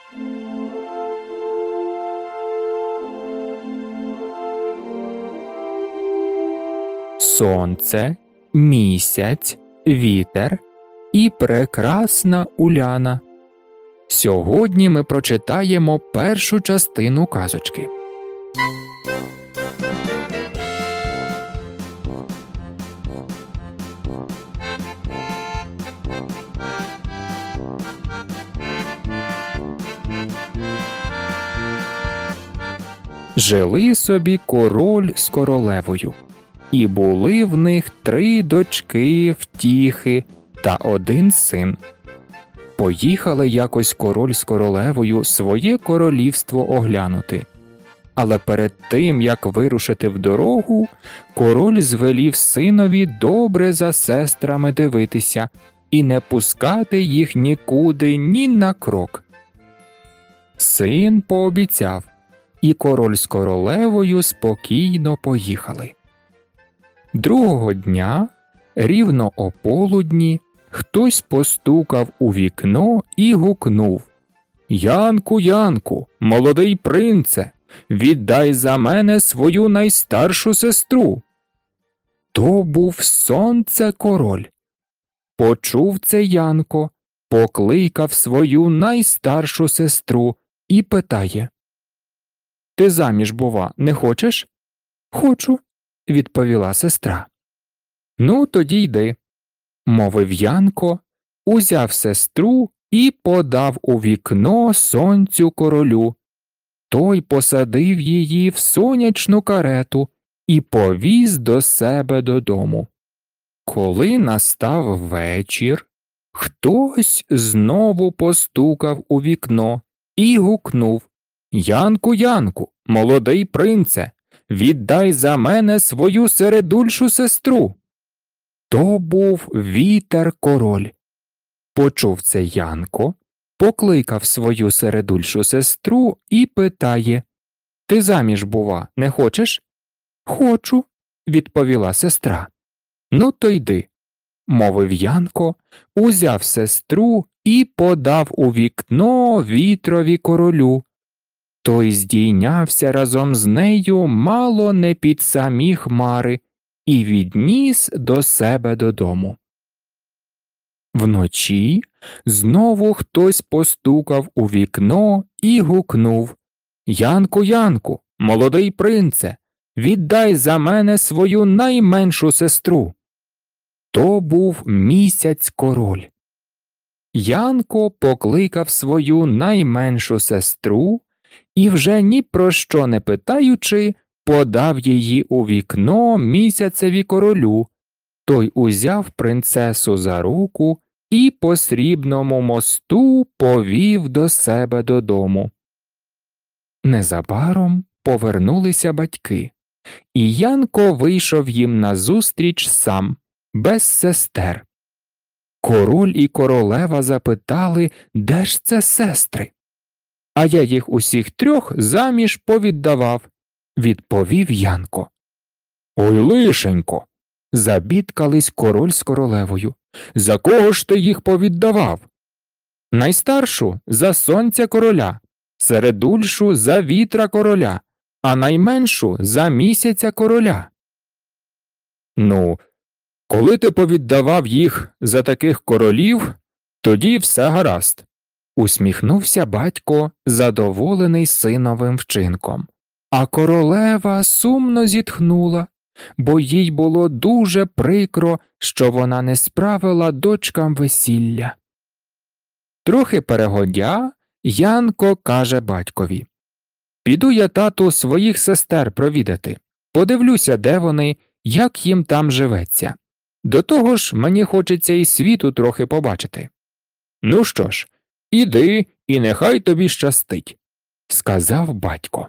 Сонце, місяць, вітер і прекрасна Уляна. Сьогодні ми прочитаємо першу частину казочки. Жили собі король з королевою, і були в них 3 дочки втіхи та 1 син. Поїхали якось король з королевою своє королівство оглянути. Але перед тим, як вирушити в дорогу, король звелів синові добре за сестрами дивитися і не пускати їх нікуди ні на крок. Син пообіцяв, і король з королевою спокійно поїхали. Другого дня, рівно о полудні, хтось постукав у вікно і гукнув: «Янку, Янку, молодий принце, віддай за мене свою найстаршу сестру». То був Сонце-король. Почув це Янко, покликав свою найстаршу сестру і питає: «Ти заміж, бува, не хочеш?» «Хочу», – відповіла сестра. «Ну, тоді йди», – мовив Янко, узяв сестру і подав у вікно Сонцю-королю. Той посадив її в сонячну карету і повіз до себе додому. Коли настав вечір, хтось знову постукав у вікно і гукнув: «Янку, Янку, молодий принце, віддай за мене свою середульшу сестру». То був Вітер-король. Почув це Янко, покликав свою середульшу сестру і питає: «Ти заміж, бува, не хочеш?» «Хочу», – відповіла сестра. «Ну, то йди», – мовив Янко, узяв сестру і подав у вікно Вітрові-королю. Той здійнявся разом з нею мало не під самі хмари і відніс до себе додому. Вночі знову хтось постукав у вікно і гукнув: «Янку, Янку, молодий принце, віддай за мене свою найменшу сестру». То був Місяць-король. Янко покликав свою найменшу сестру і вже ні про що не питаючи, подав її у вікно Місяцеві-королю. Той узяв принцесу за руку і по срібному мосту повів до себе додому. Незабаром повернулися батьки, і Янко вийшов їм назустріч сам, без сестер. Король і королева запитали, де ж це сестри? «А я їх усіх 3 заміж повіддавав», – відповів Янко. «Ой, лишенько», – забідкались король з королевою, – «за кого ж ти їх повіддавав?» «Найстаршу – за Сонця-короля, середульшу – за Вітра-короля, а найменшу – за Місяця-короля». «Ну, коли ти повіддавав їх за таких королів, тоді все гаразд», – усміхнувся батько, задоволений синовим вчинком. А королева сумно зітхнула, бо їй було дуже прикро, що вона не справила дочкам весілля. Трохи перегодя, Янко каже батькові: «Піду я, тату, своїх сестер провідати, подивлюся, де вони, як їм там живеться. До того ж, мені хочеться і світу трохи побачити». «Ну що ж, іди, і нехай тобі щастить», – сказав батько.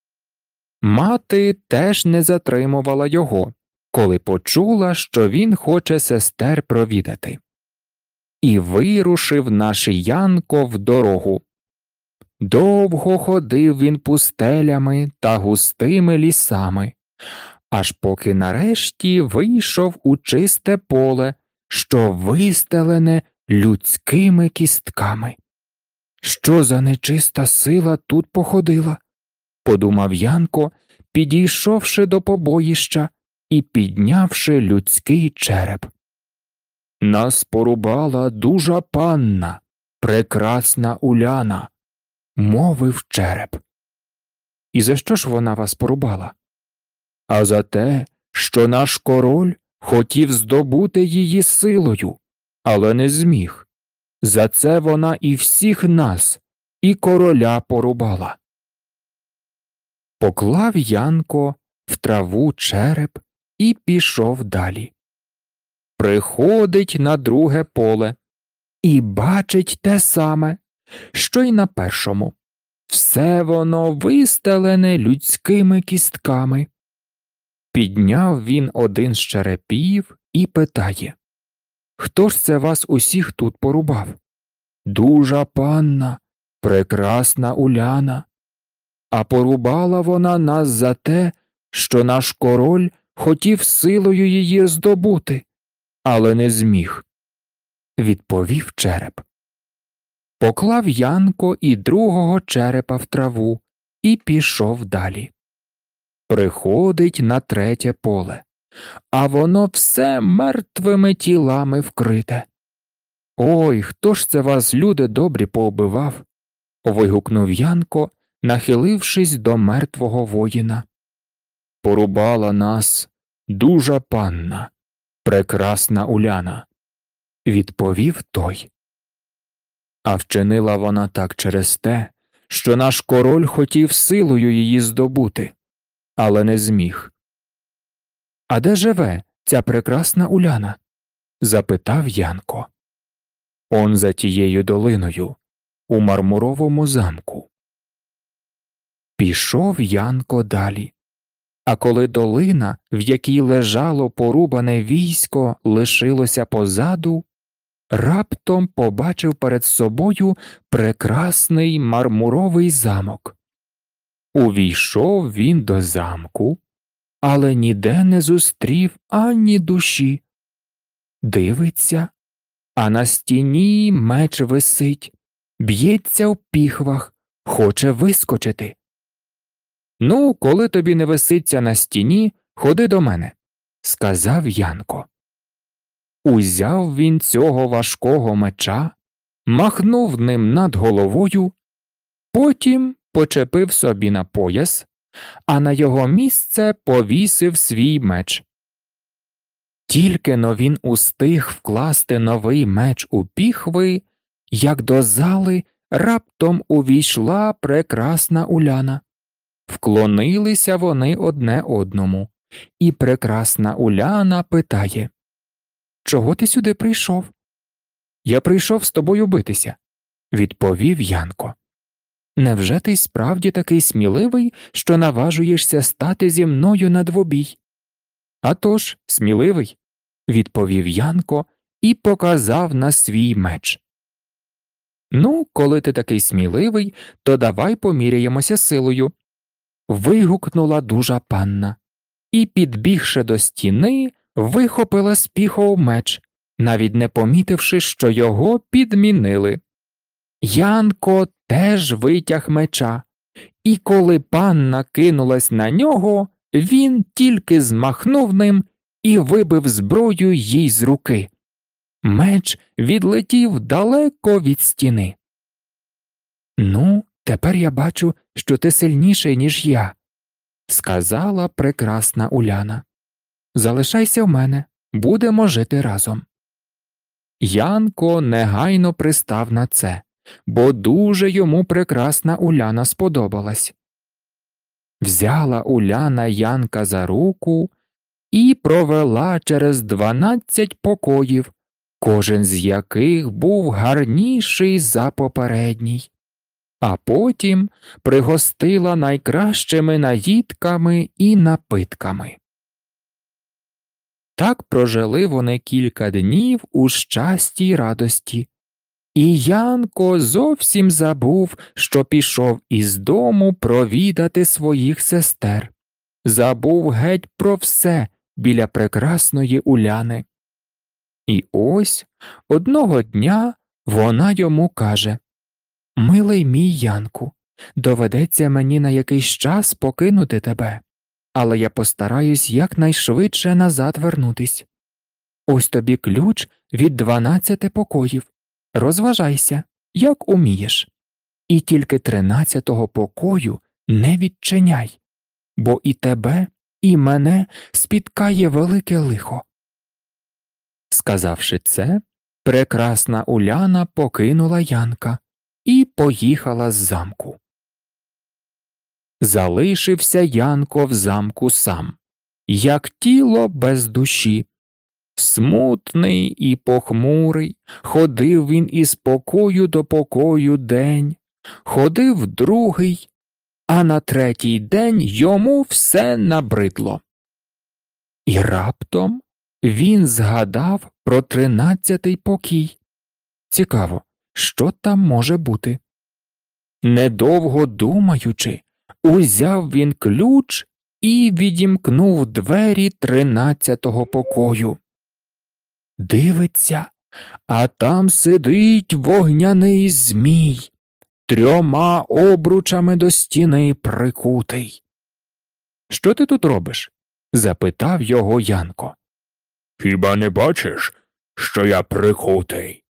Мати теж не затримувала його, коли почула, що він хоче сестер провідати. І вирушив наш Янко в дорогу. Довго ходив він пустелями та густими лісами, аж поки нарешті вийшов у чисте поле, що вистелене людськими кістками. Що за нечиста сила тут походила? Подумав Янко, підійшовши до побоїща і піднявши людський череп. Нас порубала дужа панна, прекрасна Уляна, мовив череп. І за що ж вона вас порубала? А за те, що наш король хотів здобути її силою, але не зміг. За це вона і всіх нас, і короля порубала. Поклав Янко в траву череп і пішов далі. Приходить на друге поле і бачить те саме, що й на першому. Все воно вистелене людськими кістками. Підняв він один з черепів і питає: «Хто ж це вас усіх тут порубав?» «Дужа панна, прекрасна Уляна. А порубала вона нас за те, що наш король хотів силою її здобути, але не зміг», – відповів череп. Поклав Янко і другого черепа в траву і пішов далі. Приходить на третє поле, а воно все мертвими тілами вкрите. «Ой, хто ж це вас, люди добрі, поубивав?» – вигукнув Янко, нахилившись до мертвого воїна. «Порубала нас дужа панна, прекрасна Уляна», – відповів той. «А вчинила вона так через те, що наш король хотів силою її здобути, але не зміг». «А де живе ця прекрасна Уляна?» – запитав Янко. «Он за тією долиною, у мармуровому замку». Пішов Янко далі. А коли долина, в якій лежало порубане військо, лишилося позаду, раптом побачив перед собою прекрасний мармуровий замок. Увійшов він до замку, але ніде не зустрів ані душі. Дивиться, а на стіні меч висить, б'ється в піхвах, хоче вискочити. «Ну, коли тобі не виситься на стіні, ходи до мене», – сказав Янко. Узяв він цього важкого меча, махнув ним над головою, потім почепив собі на пояс, а на його місце повісив свій меч. Тільки-но він устиг вкласти новий меч у піхви, як до зали раптом увійшла прекрасна Уляна. Вклонилися вони одне одному, і прекрасна Уляна питає: «Чого ти сюди прийшов?» «Я прийшов з тобою битися», – відповів Янко. «Невже ти справді такий сміливий, що наважуєшся стати зі мною на двобій?» «А тож, сміливий», – відповів Янко і показав на свій меч. «Ну, коли ти такий сміливий, то давай поміряємося силою», – вигукнула дужа панна, і, підбігши до стіни, вихопила з піхов меч, навіть не помітивши, що його підмінили. Янко теж витяг меча, і коли панна кинулась на нього, він тільки змахнув ним і вибив зброю їй з руки. Меч відлетів далеко від стіни. «Ну, тепер я бачу, що ти сильніший, ніж я», – сказала прекрасна Уляна. «Залишайся в мене, будемо жити разом». Янко негайно пристав на це, бо дуже йому прекрасна Уляна сподобалась. Взяла Уляна Янка за руку і провела через 12 покоїв, кожен з яких був гарніший за попередній, а потім пригостила найкращими наїдками і напитками. Так прожили вони кілька днів у щасті й радості, і Янко зовсім забув, що пішов із дому провідати своїх сестер, забув геть про все біля прекрасної Уляни. І ось одного дня вона йому каже: Милий мій Янку, доведеться мені на якийсь час покинути тебе, але я постараюсь якнайшвидше назад вернутись. Ось тобі ключ від 12 покоїв. Розважайся, як умієш. І тільки 13-го покою не відчиняй, бо і тебе, і мене спіткає велике лихо. Сказавши це, прекрасна Уляна покинула Янка і поїхала з замку. Залишився Янко в замку сам, як тіло без душі. Смутний і похмурий, ходив він із покою до покою день, ходив другий, а на третій день йому все набридло. І раптом він згадав про 13-й покій. Цікаво, що там може бути? Недовго думаючи, узяв він ключ і відімкнув двері 13-го покою. Дивиться, а там сидить вогняний змій, 3 обручами до стіни прикутий. Що ти тут робиш? Запитав його Янко. Хіба не бачиш, що я прикутий?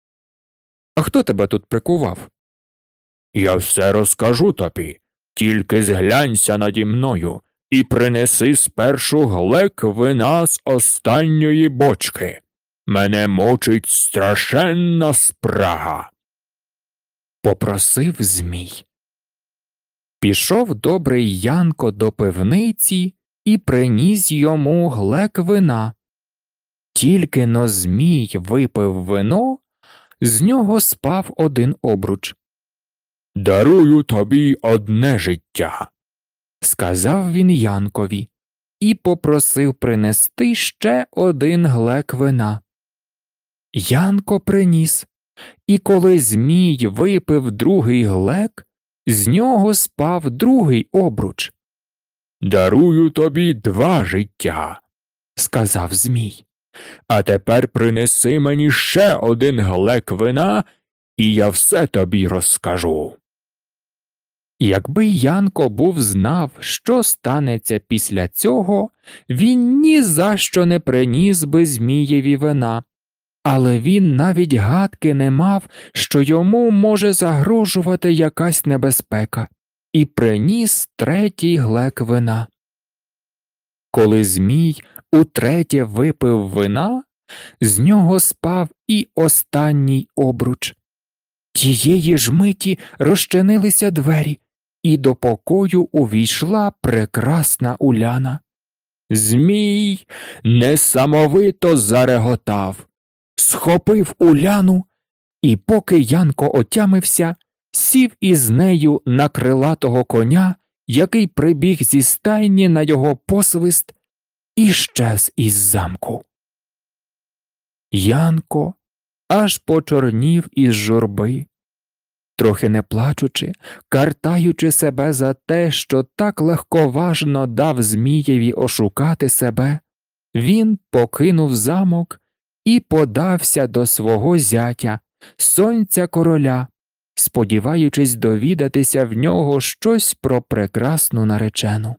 А хто тебе тут прикував? Я все розкажу тобі, тільки зглянься наді мною і принеси спершу глек вина з останньої бочки. Мене мучить страшенна спрага. Попросив змій. Пішов добрий Янко до пивниці і приніс йому глек вина. Тільки но змій випив вино, з нього спав 1 обруч. «Дарую тобі одне життя», – сказав він Янкові і попросив принести ще 1 глек вина. Янко приніс, і коли змій випив другий глек, з нього спав 2-й обруч. «Дарую тобі 2 життя», – сказав змій. «А тепер принеси мені ще 1 глек вина, і я все тобі розкажу». Якби Янко був знав, що станеться після цього, він ні за що не приніс би змієві вина, але він навіть гадки не мав, що йому може загрожувати якась небезпека, і приніс 3-й глек вина. Коли змій утретє випив вина, з нього спав і останній обруч. Тієї ж миті розчинилися двері, і до покою увійшла прекрасна Уляна. Змій несамовито зареготав, схопив Уляну, і поки Янко отямився, сів із нею на крилатого коня, який прибіг зі стайні на його посвист і щез із замку. Янко аж почорнів із журби. Трохи не плачучи, картаючи себе за те, що так легковажно дав Змієві ошукати себе, він покинув замок і подався до свого зятя, сонця короля, сподіваючись довідатися в нього щось про прекрасну наречену.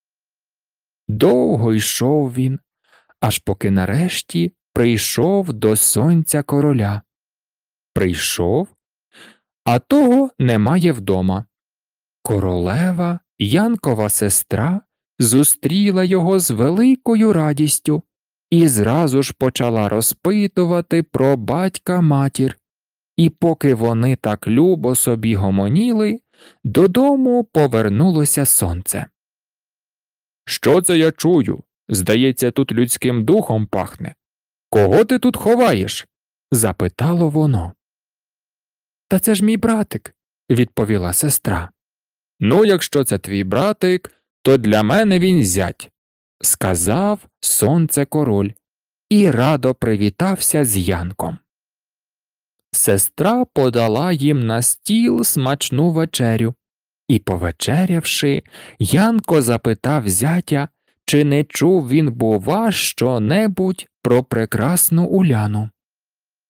Довго йшов він, аж поки нарешті прийшов до сонця короля. Прийшов, а того немає вдома. Королева, Янкова сестра, зустріла його з великою радістю і зразу ж почала розпитувати про батька-матір. І поки вони так любо собі гомоніли, додому повернулося сонце. «Що це я чую? Здається, тут людським духом пахне. Кого ти тут ховаєш?» – запитало воно. «Та це ж мій братик», – відповіла сестра. «Ну, якщо це твій братик, то для мене він зять», – сказав сонце король і радо привітався з Янком. Сестра подала їм на стіл смачну вечерю, і, повечерявши, Янко запитав зятя, чи не чув він, бува, що-небудь про прекрасну Уляну.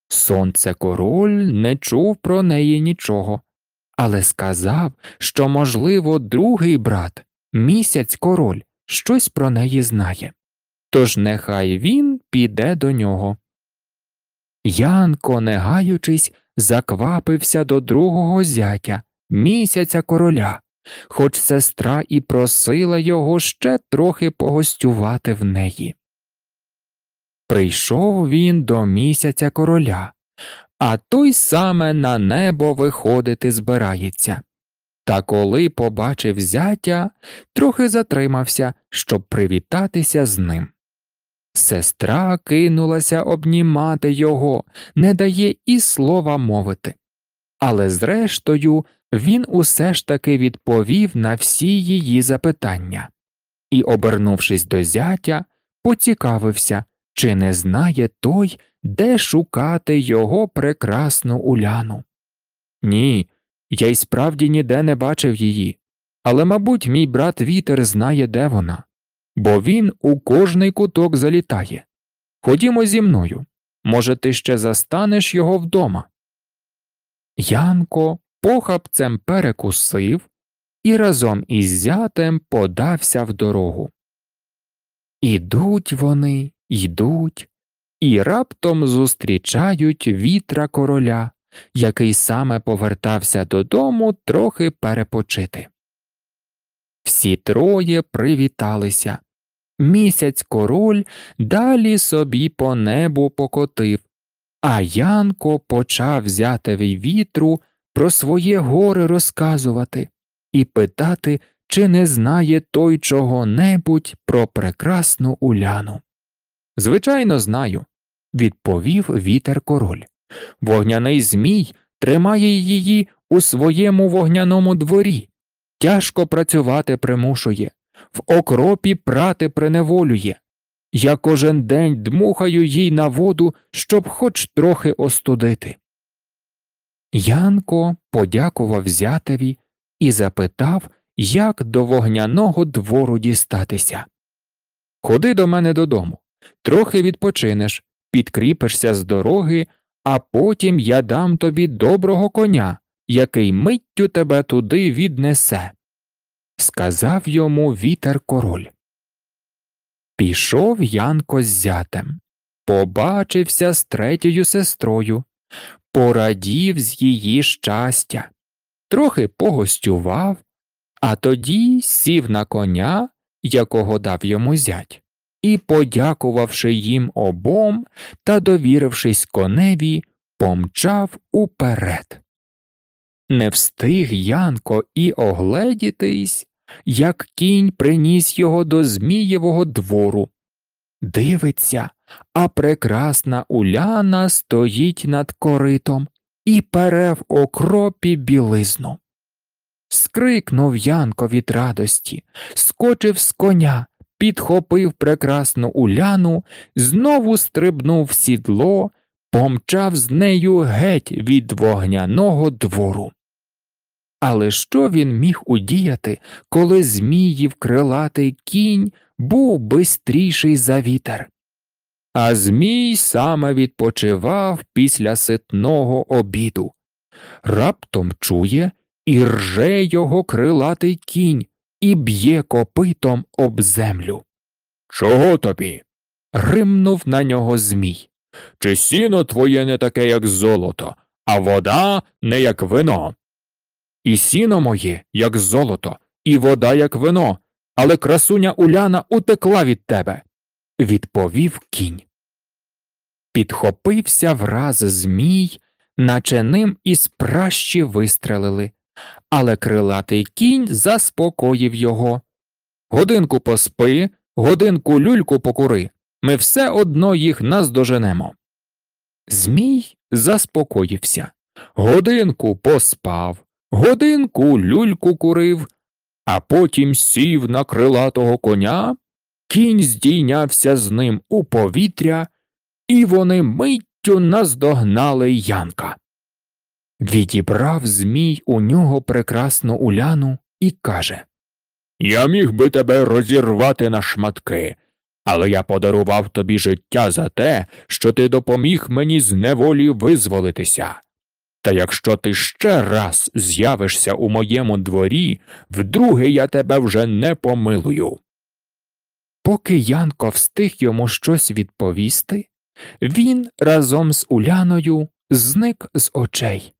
Сонце-король не чув про неї нічого, але сказав, що, можливо, другий брат, Місяць-король, щось про неї знає. Тож нехай він піде до нього. Янко, не гаючись, заквапився до другого зятя, Місяця-короля, хоч сестра і просила його ще трохи погостювати в неї. Прийшов він до Місяця-короля, а той саме на небо виходити збирається. Та коли побачив зятя, трохи затримався, щоб привітатися з ним. Сестра кинулася обнімати його, не дає і слова мовити. Але зрештою він усе ж таки відповів на всі її запитання і, обернувшись до зятя, поцікавився, чи не знає той, де шукати його прекрасну Уляну. «Ні, я й справді ніде не бачив її, але, мабуть, мій брат Вітер знає, де вона, бо він у кожний куток залітає. Ходімо зі мною, може, ти ще застанеш його вдома». Янко похапцем перекусив і разом із зятем подався в дорогу. Ідуть вони, йдуть, і раптом зустрічають Вітра-короля, який саме повертався додому трохи перепочити. Всі троє привіталися. Місяць-король далі собі по небу покотив, а Янко почав зятеві Вітру про своє горе розказувати і питати, чи не знає той чого-небудь про прекрасну Уляну. «Звичайно, знаю», – відповів Вітер-король. «Вогняний змій тримає її у своєму вогняному дворі, тяжко працювати примушує, в окропі прати приневолює. Я кожен день дмухаю їй на воду, щоб хоч трохи остудити». Янко подякував зятеві і запитав, як до вогняного двору дістатися. «Ходи до мене додому, трохи відпочинеш, підкріпишся з дороги, а потім я дам тобі доброго коня, який миттю тебе туди віднесе», – сказав йому Вітер-король. Пішов Янко з зятем, побачився з третьою сестрою, порадів з її щастя, трохи погостював, а тоді сів на коня, якого дав йому зять, і, подякувавши їм обом та довірившись коневі, помчав уперед. Не встиг Янко і огледітись, як кінь приніс його до Змієвого двору. Дивиться, а прекрасна Уляна стоїть над коритом і пере в окропі білизну. Скрикнув Янко від радості, скочив з коня, підхопив прекрасну Уляну, знову стрибнув в сідло, помчав з нею геть від вогняного двору. Але що він міг удіяти, коли Зміїв крилатий кінь був бистріший за вітер? А Змій саме відпочивав після ситного обіду. Раптом чує, і рже його крилатий кінь, і б'є копитом об землю. «Чого тобі?» – римнув на нього Змій. «Чи сіно твоє не таке, як золото, а вода не як вино?» «І сіно моє, як золото, і вода, як вино, але красуня Уляна утекла від тебе», – відповів кінь. Підхопився враз Змій, наче ним із пращі вистрелили, але крилатий кінь заспокоїв його. «Годинку поспи, годинку люльку покури, ми все одно їх наздоженемо». Змій заспокоївся, годинку поспав, годинку люльку курив, а потім сів на крилатого коня, кінь здійнявся з ним у повітря, і вони миттю наздогнали Янка. Відібрав Змій у нього прекрасну Уляну і каже: «Я міг би тебе розірвати на шматки, Але я подарував тобі життя за те, що ти допоміг мені з неволі визволитися. Та якщо ти ще раз з'явишся у моєму дворі, вдруге я тебе вже не помилую». Поки Янко встиг йому щось відповісти, він разом з Уляною зник з очей.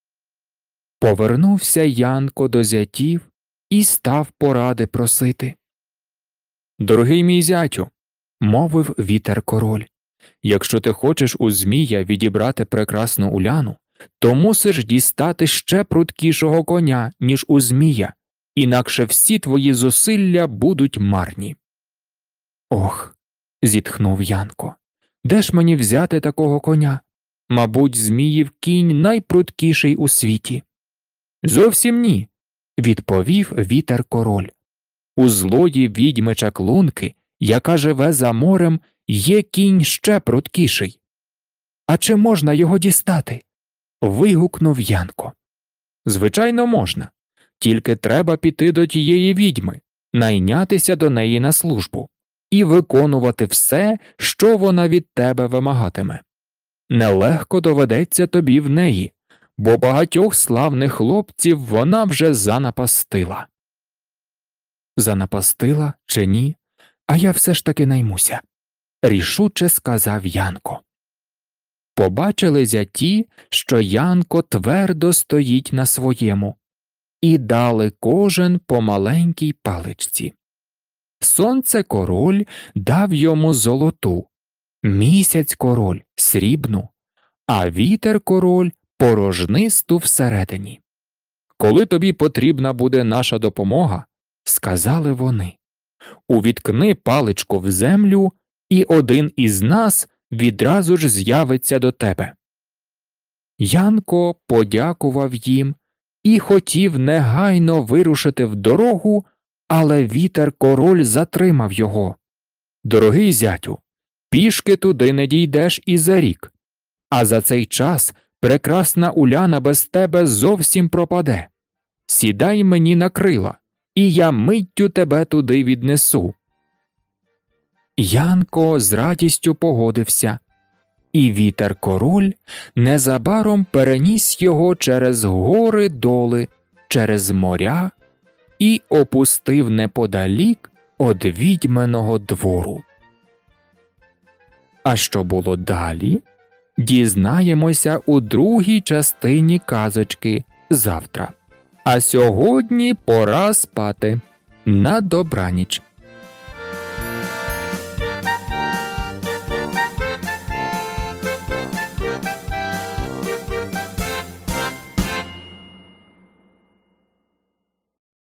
Повернувся Янко до зятів і став поради просити. «Дорогий мій зятю», – мовив Вітер-король, – «якщо ти хочеш у Змія відібрати прекрасну Уляну, то мусиш дістати ще пруткішого коня, ніж у Змія, інакше всі твої зусилля будуть марні». «Ох», – зітхнув Янко, – «де ж мені взяти такого коня? Мабуть, Зміїв кінь найпруткіший у світі». «Зовсім ні», – відповів Вітер-король. «У злої відьми Чаклунки, яка живе за морем, є кінь ще пруткіший». «А чи можна його дістати?» – вигукнув Янко. «Звичайно, можна. Тільки треба піти до тієї відьми, найнятися до неї на службу і виконувати все, що вона від тебе вимагатиме. Нелегко доведеться тобі в неї, бо багатьох славних хлопців вона вже занапастила». «Занапастила чи ні, а я все ж таки наймуся», – рішуче сказав Янко. Побачили зяті, що Янко твердо стоїть на своєму, і дали кожен по маленькій паличці. Сонце-король дав йому золоту, Місяць-король – срібну, а Вітер-король – порожнисту всередині. «Коли тобі потрібна буде наша допомога, – сказали вони, – увіткни паличку в землю, і один із нас відразу ж з'явиться до тебе». Янко подякував їм і хотів негайно вирушити в дорогу, але Вітер-король затримав його. «Дорогий зятю, пішки туди не дійдеш і за рік, а за цей час прекрасна Уляна без тебе зовсім пропаде. Сідай мені на крила, і я миттю тебе туди віднесу». Янко з радістю погодився, і Вітер-король незабаром переніс його через гори-доли, через моря і опустив неподалік од відьминого двору. А що було далі, дізнаємося у другій частині казочки завтра. А сьогодні пора спати. На добраніч.